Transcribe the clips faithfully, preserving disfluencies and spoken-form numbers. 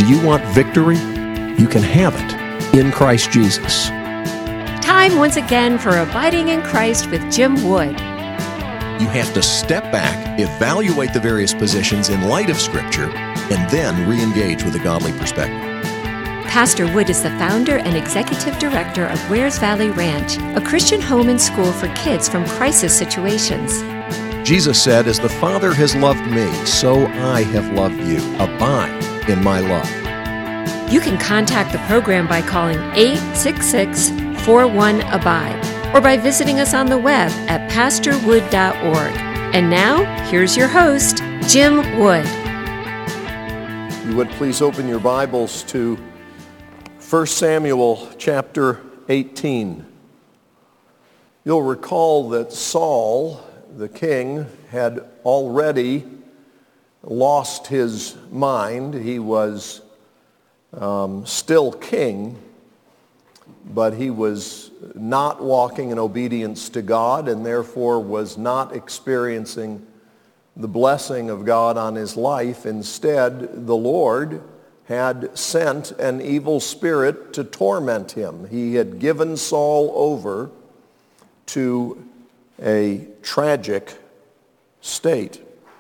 Do you want victory? You can have it in Christ Jesus. Time once again for Abiding in Christ with Jim Wood. You have to step back, evaluate the various positions in light of Scripture, and then re-engage with a godly perspective. Pastor Wood is the founder and executive director of Wares Valley Ranch, a Christian home and school for kids from crisis situations. Jesus said, "As the Father has loved me, so I have loved you. Abide in my love." You can contact the program by calling eight six six, four one, abide or by visiting us on the web at pastor wood dot org. And now, here's your host, Jim Wood. You would please open your Bibles to First Samuel chapter eighteen. You'll recall that Saul, the king, had already lost his mind. He was um, still king, but he was not walking in obedience to God and therefore was not experiencing the blessing of God on his life. Instead, the Lord had sent an evil spirit to torment him. He had given Saul over to a tragic state.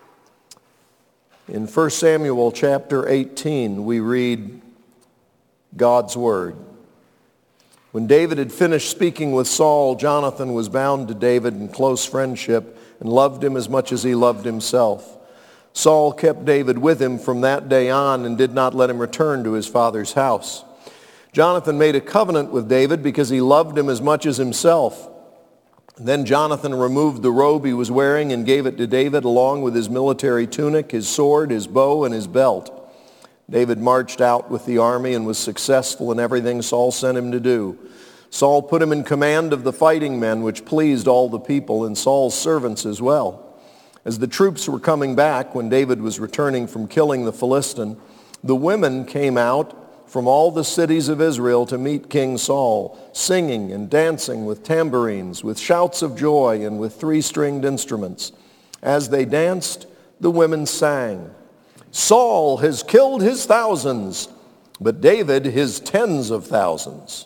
In First Samuel chapter eighteen, we read God's word. When David had finished speaking with Saul, Jonathan was bound to David in close friendship and loved him as much as he loved himself. Saul kept David with him from that day on and did not let him return to his father's house. Jonathan made a covenant with David because he loved him as much as himself. Then Jonathan removed the robe he was wearing and gave it to David along with his military tunic, his sword, his bow, and his belt. David marched out with the army and was successful in everything Saul sent him to do. Saul put him in command of the fighting men, which pleased all the people and Saul's servants as well. As the troops were coming back when David was returning from killing the Philistine, the women came out from all the cities of Israel to meet King Saul, singing and dancing with tambourines, with shouts of joy, and with three-stringed instruments. As they danced, the women sang, "Saul has killed his thousands, but David his tens of thousands."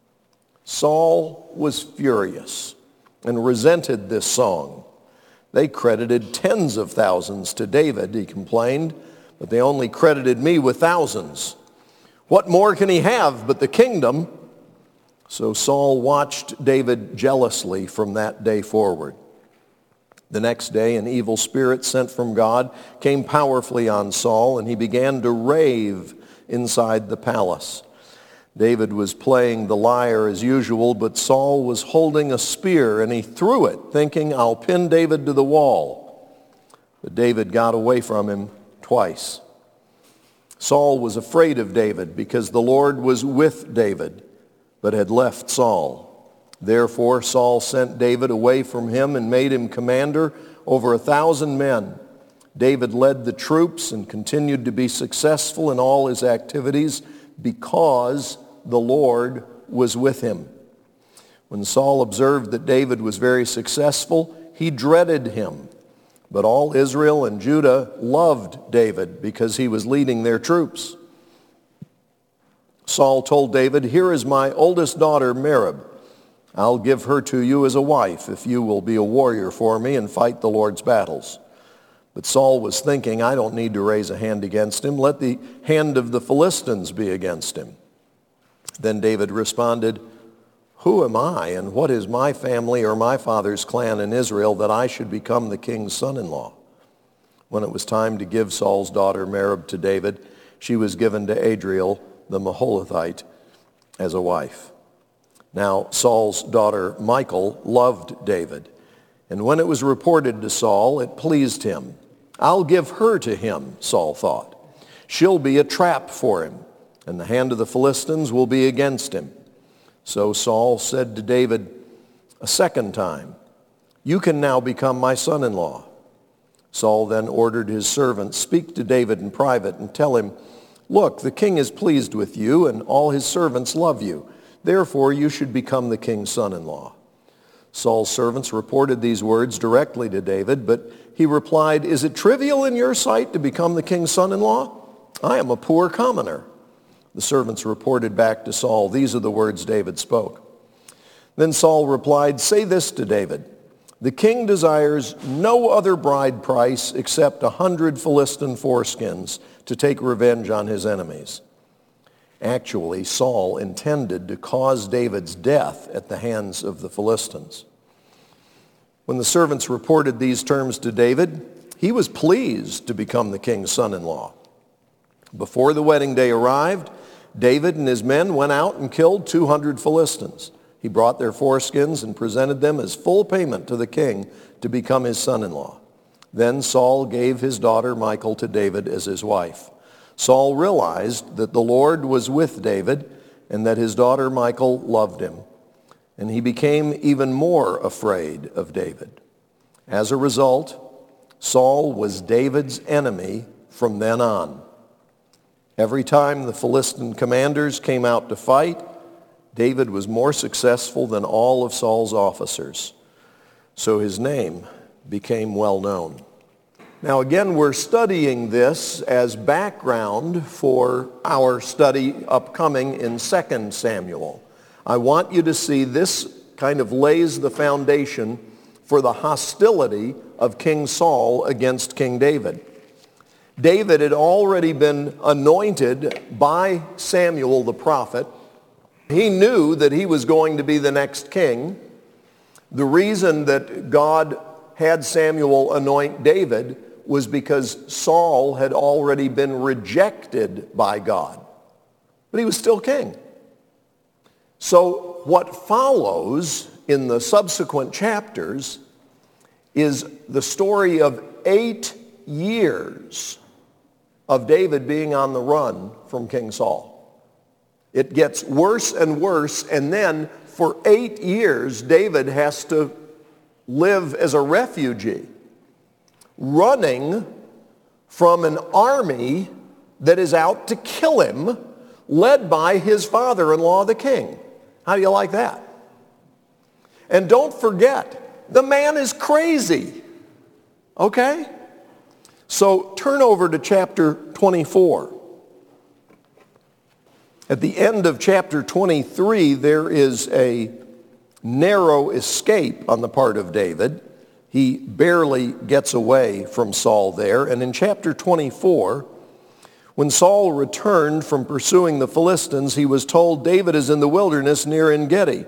Saul was furious and resented this song. They credited tens of thousands to David, he complained, but they only credited me with thousands. What more can he have but the kingdom? So Saul watched David jealously from that day forward. The next day, an evil spirit sent from God came powerfully on Saul, and he began to rave inside the palace. David was playing the lyre as usual, but Saul was holding a spear, and he threw it, thinking, "I'll pin David to the wall." But David got away from him twice. Saul was afraid of David because the Lord was with David, but had left Saul. Therefore, Saul sent David away from him and made him commander over a thousand men. David led the troops and continued to be successful in all his activities because the Lord was with him. When Saul observed that David was very successful, he dreaded him. But all Israel and Judah loved David because he was leading their troops. Saul told David, "Here is my oldest daughter, Merab. I'll give her to you as a wife if you will be a warrior for me and fight the Lord's battles." But Saul was thinking, "I don't need to raise a hand against him. Let the hand of the Philistines be against him." Then David responded, "Who am I, and what is my family or my father's clan in Israel that I should become the king's son-in-law?" When it was time to give Saul's daughter Merab to David, she was given to Adriel the Meholathite as a wife. Now Saul's daughter Michal loved David, and when it was reported to Saul, it pleased him. "I'll give her to him," Saul thought. "She'll be a trap for him, and the hand of the Philistines will be against him." So Saul said to David a second time, "You can now become my son-in-law." Saul then ordered his servants, "Speak to David in private and tell him, 'Look, the king is pleased with you, and all his servants love you. Therefore you should become the king's son-in-law.'" Saul's servants reported these words directly to David, but he replied, "Is it trivial in your sight to become the king's son-in-law? I am a poor commoner." The servants reported back to Saul, "These are the words David spoke." Then Saul replied, "Say this to David, the king desires no other bride price except a hundred Philistine foreskins to take revenge on his enemies." Actually, Saul intended to cause David's death at the hands of the Philistines. When the servants reported these terms to David, he was pleased to become the king's son-in-law. Before the wedding day arrived, David and his men went out and killed two hundred Philistines. He brought their foreskins and presented them as full payment to the king to become his son-in-law. Then Saul gave his daughter Michal to David as his wife. Saul realized that the Lord was with David and that his daughter Michal loved him, and he became even more afraid of David. As a result, Saul was David's enemy from then on. Every time the Philistine commanders came out to fight, David was more successful than all of Saul's officers. So his name became well known. Now again, we're studying this as background for our study upcoming in Second Samuel. I want you to see this kind of lays the foundation for the hostility of King Saul against King David. David had already been anointed by Samuel the prophet. He knew that he was going to be the next king. The reason that God had Samuel anoint David was because Saul had already been rejected by God. But he was still king. So what follows in the subsequent chapters is the story of eight years of David being on the run from King Saul. It gets worse and worse, and then for eight years, David has to live as a refugee, running from an army that is out to kill him, led by his father-in-law, the king. How do you like that? And don't forget, the man is crazy, okay? So turn over to chapter twenty-four. At the end of chapter twenty-three, there is a narrow escape on the part of David. He barely gets away from Saul there. And in chapter twenty-four, when Saul returned from pursuing the Philistines, he was told, "David is in the wilderness near En-Gedi."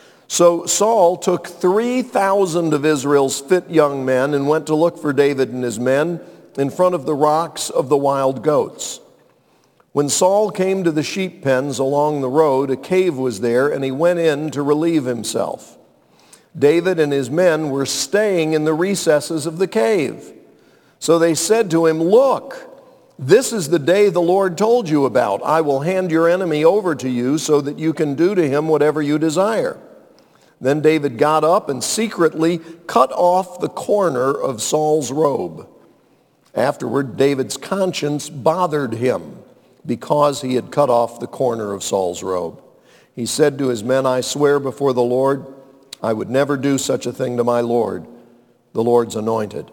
So Saul took three thousand of Israel's fit young men and went to look for David and his men in front of the rocks of the wild goats. When Saul came to the sheep pens along the road, a cave was there, and he went in to relieve himself. David and his men were staying in the recesses of the cave. So they said to him, "Look, this is the day the Lord told you about. I will hand your enemy over to you so that you can do to him whatever you desire." Then David got up and secretly cut off the corner of Saul's robe. Afterward, David's conscience bothered him because he had cut off the corner of Saul's robe. He said to his men, "I swear before the Lord, I would never do such a thing to my Lord, the Lord's anointed.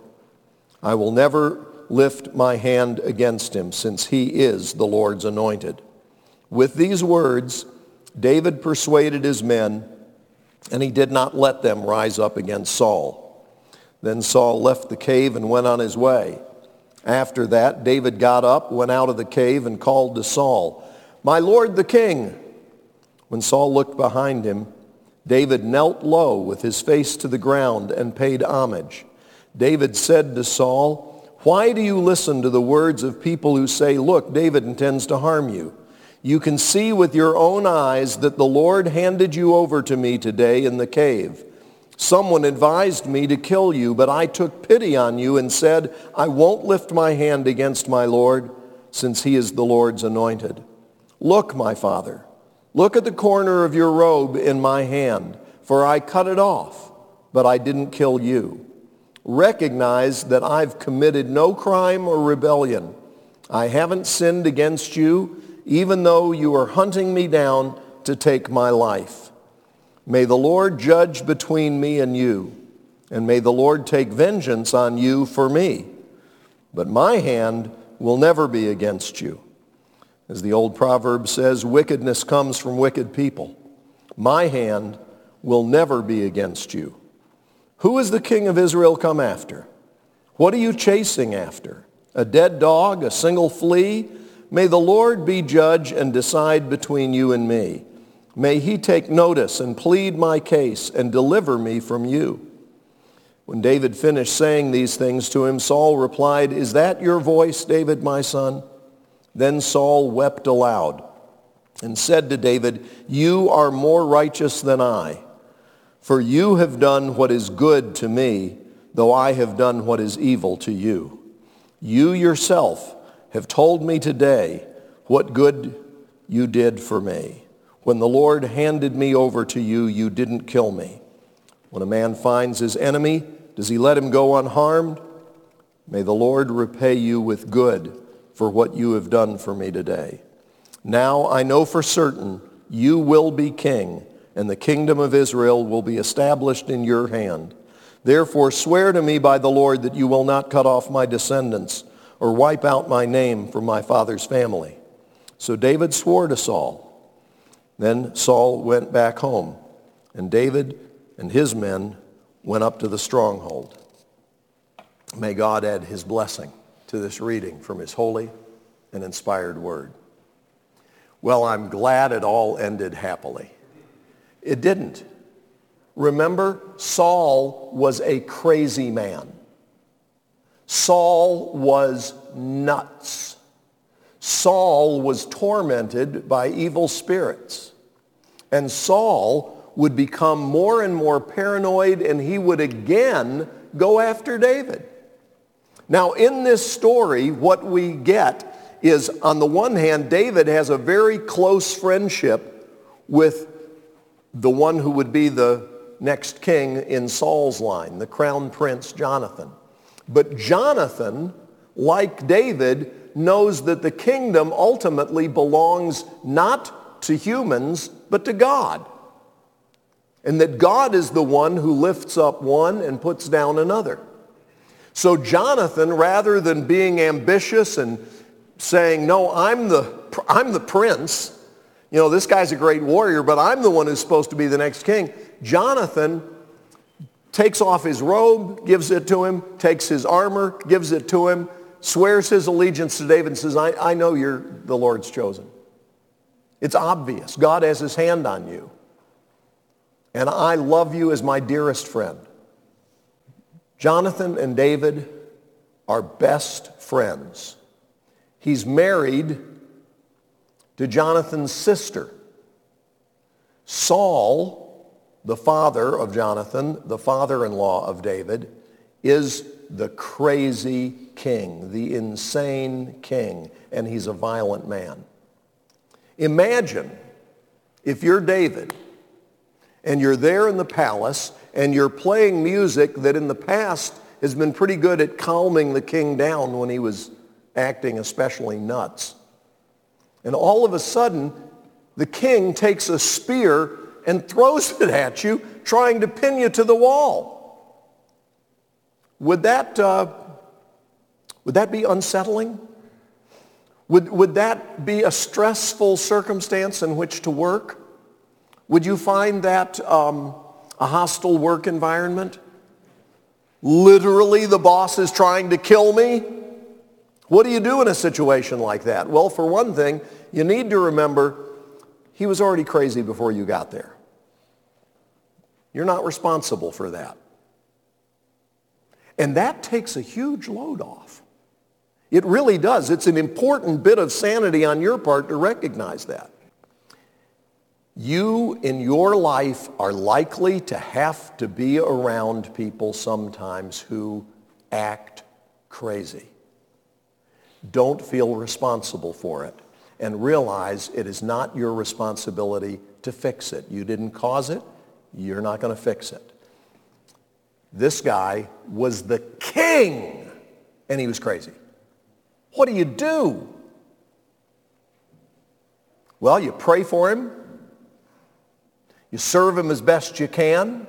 I will never lift my hand against him, since he is the Lord's anointed." With these words, David persuaded his men, and he did not let them rise up against Saul. Then Saul left the cave and went on his way. After that, David got up, went out of the cave, and called to Saul, "My lord the king." When Saul looked behind him, David knelt low with his face to the ground and paid homage. David said to Saul, "Why do you listen to the words of people who say, 'Look, David intends to harm you'? You can see with your own eyes that the Lord handed you over to me today in the cave. Someone advised me to kill you, but I took pity on you and said, 'I won't lift my hand against my Lord, since he is the Lord's anointed.' Look, my father, look at the corner of your robe in my hand, for I cut it off, but I didn't kill you. Recognize that I've committed no crime or rebellion. I haven't sinned against you, even though you are hunting me down to take my life. May the Lord judge between me and you, and may the Lord take vengeance on you for me. But my hand will never be against you. As the old proverb says, wickedness comes from wicked people. My hand will never be against you. Who is the king of Israel come after? What are you chasing after? A dead dog, a single flea? May the Lord be judge and decide between you and me. May he take notice and plead my case and deliver me from you. When David finished saying these things to him, Saul replied, Is that your voice, David, my son? Then Saul wept aloud and said to David, You are more righteous than I, for you have done what is good to me, though I have done what is evil to you. You yourself have told me today what good you did for me. When the Lord handed me over to you, you didn't kill me. When a man finds his enemy, does he let him go unharmed? May the Lord repay you with good for what you have done for me today. Now I know for certain you will be king, and the kingdom of Israel will be established in your hand. Therefore swear to me by the Lord that you will not cut off my descendants or wipe out my name from my father's family. So David swore to Saul. Then Saul went back home, and David and his men went up to the stronghold. May God add his blessing to this reading from his holy and inspired word. Well, I'm glad it all ended happily. It didn't. Remember, Saul was a crazy man. Saul was nuts. Saul was tormented by evil spirits. And Saul would become more and more paranoid, and he would again go after David. Now, in this story, what we get is, on the one hand, David has a very close friendship with the one who would be the next king in Saul's line, the crown prince Jonathan. But Jonathan, like David, knows that the kingdom ultimately belongs not to humans, but to God. And that God is the one who lifts up one and puts down another. So Jonathan, rather than being ambitious and saying, no, I'm the, I'm the prince, you know, this guy's a great warrior, but I'm the one who's supposed to be the next king, Jonathan takes off his robe, gives it to him, takes his armor, gives it to him, swears his allegiance to David and says, I, I know you're the Lord's chosen. It's obvious. God has his hand on you. And I love you as my dearest friend. Jonathan and David are best friends. He's married to Jonathan's sister. Saul, the father of Jonathan, the father-in-law of David, is the crazy king, the insane king, and he's a violent man. Imagine if you're David and you're there in the palace and you're playing music that in the past has been pretty good at calming the king down when he was acting especially nuts. And all of a sudden, the king takes a spear and throws it at you, trying to pin you to the wall. Would that, uh, would that be unsettling? Would, would that be a stressful circumstance in which to work? Would you find that um, a hostile work environment? Literally, the boss is trying to kill me? What do you do in a situation like that? Well, for one thing, you need to remember he was already crazy before you got there. You're not responsible for that. And that takes a huge load off. It really does. It's an important bit of sanity on your part to recognize that. You in your life are likely to have to be around people sometimes who act crazy. Don't feel responsible for it, and realize it is not your responsibility to fix it. You didn't cause it. You're not going to fix it. This guy was the king, and he was crazy. What do you do? Well, you pray for him. You serve him as best you can.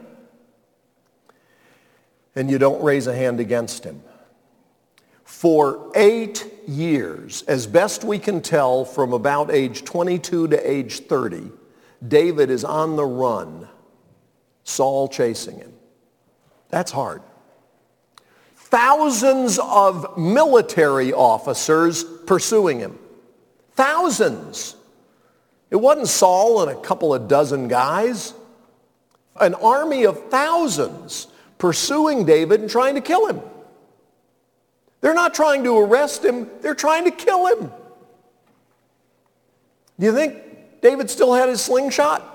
And you don't raise a hand against him. For eight years, as best we can tell, from about age twenty-two to age thirty, David is on the run, Saul chasing him. That's hard. Thousands of military officers pursuing him. Thousands. It wasn't Saul and a couple of dozen guys. An army of thousands pursuing David and trying to kill him. They're not trying to arrest him. They're trying to kill him. Do you think David still had his slingshot?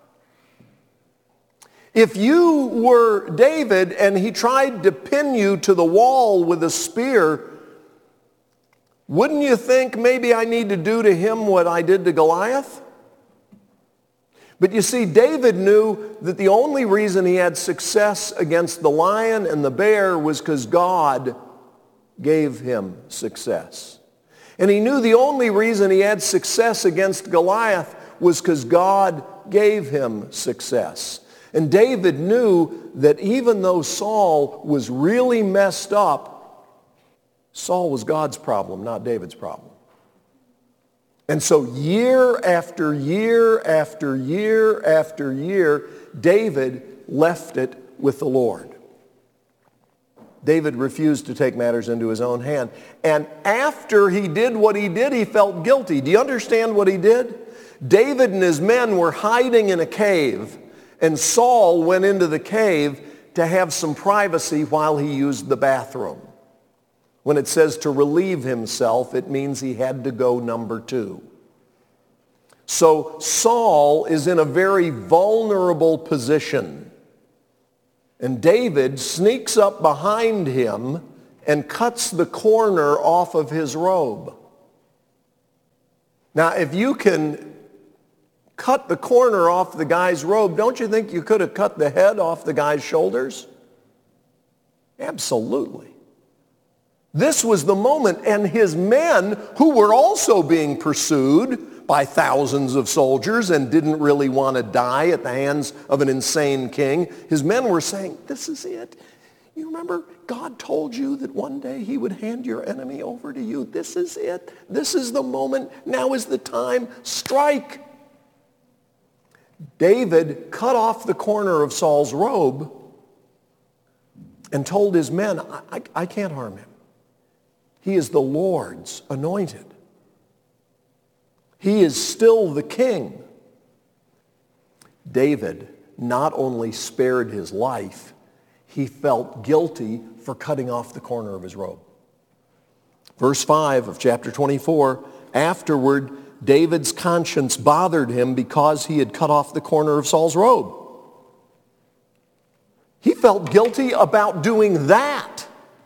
If you were David and he tried to pin you to the wall with a spear, wouldn't you think maybe I need to do to him what I did to Goliath? But you see, David knew that the only reason he had success against the lion and the bear was because God gave him success. And he knew the only reason he had success against Goliath was because God gave him success. And David knew that even though Saul was really messed up, Saul was God's problem, not David's problem. And so year after year after year after year, David left it with the Lord. David refused to take matters into his own hand. And after he did what he did, he felt guilty. Do you understand what he did? David and his men were hiding in a cave, and Saul went into the cave to have some privacy while he used the bathroom. When it says to relieve himself, it means he had to go number two. So Saul is in a very vulnerable position. And David sneaks up behind him and cuts the corner off of his robe. Now, if you can cut the corner off the guy's robe, don't you think you could have cut the head off the guy's shoulders? Absolutely. This was the moment, and his men, who were also being pursued by thousands of soldiers and didn't really want to die at the hands of an insane king, his men were saying, this is it. You remember God told you that one day he would hand your enemy over to you. This is it. This is the moment. Now is the time. Strike. David cut off the corner of Saul's robe and told his men, I, I, I can't harm him. He is the Lord's anointed. He is still the king. David not only spared his life, he felt guilty for cutting off the corner of his robe. Verse five of chapter twenty-four, afterward, David's conscience bothered him because he had cut off the corner of Saul's robe. He felt guilty about doing that.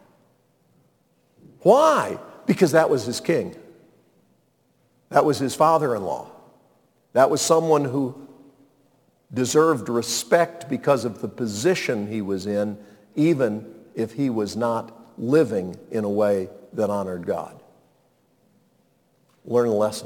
Why? Because that was his king. That was his father-in-law. That was someone who deserved respect because of the position he was in, even if he was not living in a way that honored God. Learn a lesson.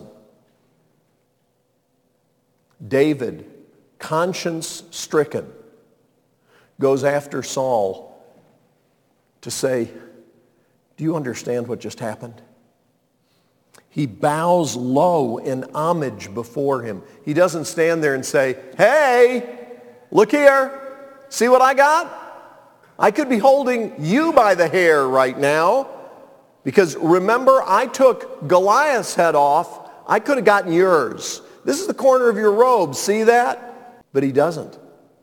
David, conscience-stricken, goes after Saul to say, do you understand what just happened? He bows low in homage before him. He doesn't stand there and say, hey, look here, see what I got? I could be holding you by the hair right now, because remember, I took Goliath's head off. I could have gotten yours. This is the corner of your robe, see that? But he doesn't.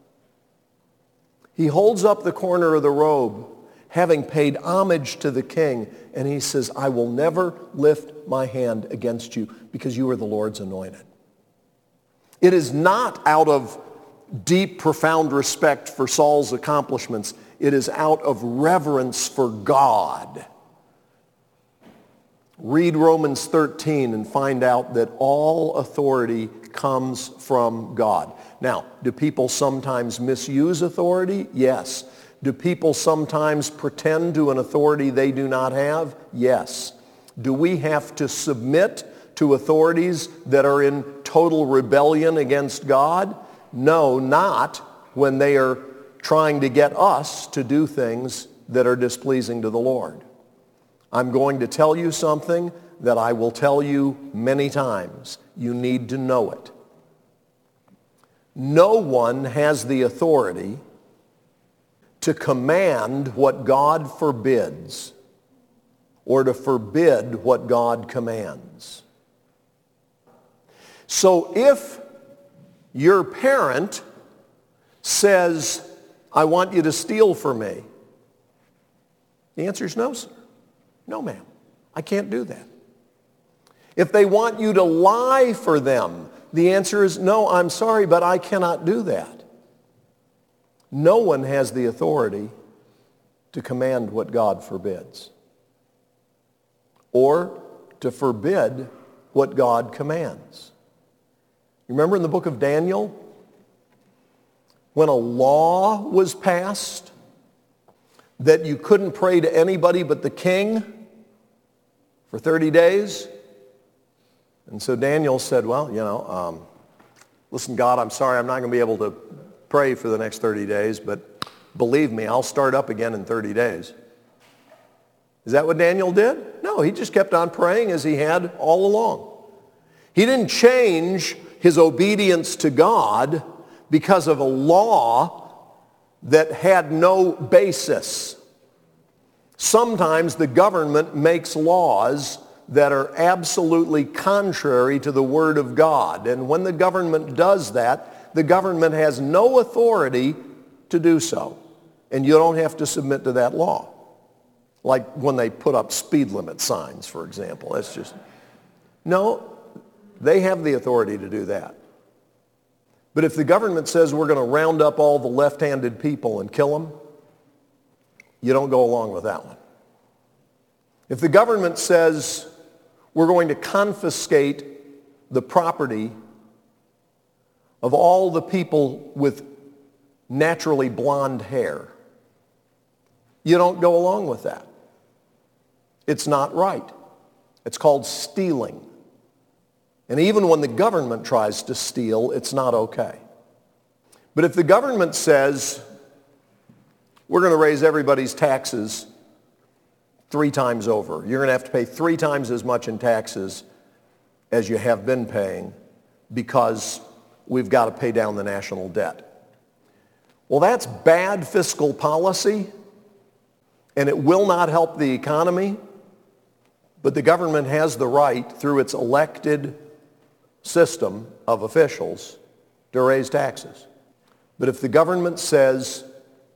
He holds up the corner of the robe, having paid homage to the king, and he says, I will never lift my hand against you because you are the Lord's anointed. It is not out of deep, profound respect for Saul's accomplishments. It is out of reverence for God. Read Romans thirteen and find out that all authority comes from God. Now, do people sometimes misuse authority? Yes. Do people sometimes pretend to an authority they do not have? Yes. Do we have to submit to authorities that are in total rebellion against God? No, not when they are trying to get us to do things that are displeasing to the Lord. I'm going to tell you something that I will tell you many times. You need to know it. No one has the authority to command what God forbids or to forbid what God commands. So if your parent says, I want you to steal for me, the answer is no, sir. No, ma'am. I can't do that. If they want you to lie for them, the answer is no, I'm sorry, but I cannot do that. No one has the authority to command what God forbids or to forbid what God commands. Remember in the book of Daniel, when a law was passed that you couldn't pray to anybody but the king for thirty days? And so Daniel said, well, you know, um, listen, God, I'm sorry, I'm not going to be able to pray for the next thirty days, but believe me, I'll start up again in thirty days. Is that what Daniel did? No, he just kept on praying as he had all along. He didn't change his obedience to God because of a law that had no basis. Sometimes the government makes laws that are absolutely contrary to the Word of God. And when the government does that, the government has no authority to do so. And you don't have to submit to that law. Like when they put up speed limit signs, for example. That's just, no, they have the authority to do that. But if the government says we're going to round up all the left-handed people and kill them, you don't go along with that one. If the government says we're going to confiscate the property of all the people with naturally blonde hair, you don't go along with that. It's not right. It's called stealing. And even when the government tries to steal, it's not okay. But if the government says, we're going to raise everybody's taxes three times over, you're going to have to pay three times as much in taxes as you have been paying because we've got to pay down the national debt. Well, that's bad fiscal policy, and it will not help the economy, but the government has the right, through its elected system of officials, to raise taxes. But if the government says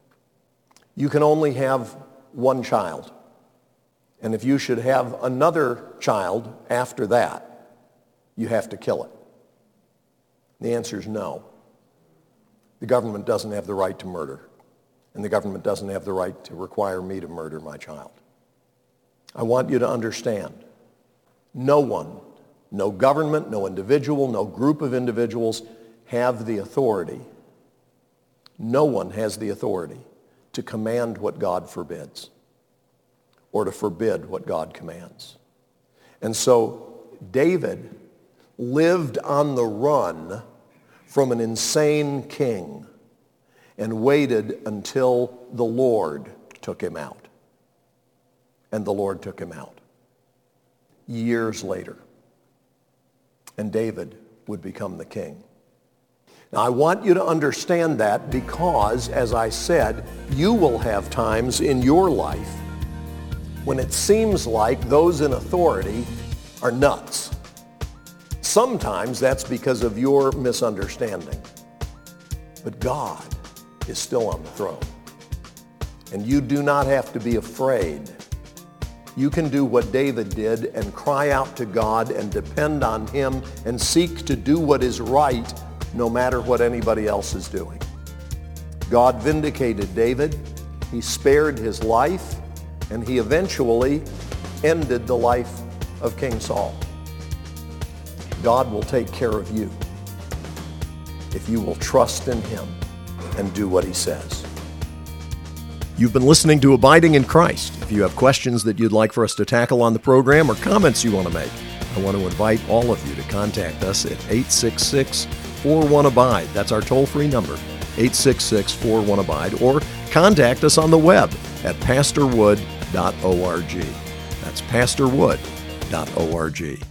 you can only have one child, and if you should have another child after that, you have to kill it, the answer is no. The government doesn't have the right to murder, and the government doesn't have the right to require me to murder my child. I want you to understand, no one, no government, no individual, no group of individuals have the authority. No one has the authority to command what God forbids or to forbid what God commands. And so David lived on the run from an insane king and waited until the Lord took him out. And the Lord took him out years later. And David would become the king. Now, I want you to understand that because, as I said, you will have times in your life when it seems like those in authority are nuts. Sometimes that's because of your misunderstanding. But God is still on the throne. And you do not have to be afraid. You can do what David did and cry out to God and depend on him and seek to do what is right no matter what anybody else is doing. God vindicated David. He spared his life, and he eventually ended the life of King Saul. God will take care of you if you will trust in him and do what he says. You've been listening to Abiding in Christ. If you have questions that you'd like for us to tackle on the program or comments you want to make, I want to invite all of you to contact us at eight six six, four one, abide. That's our toll-free number, eight six six, four one, abide, or contact us on the web at pastor wood dot org. That's pastor wood dot org.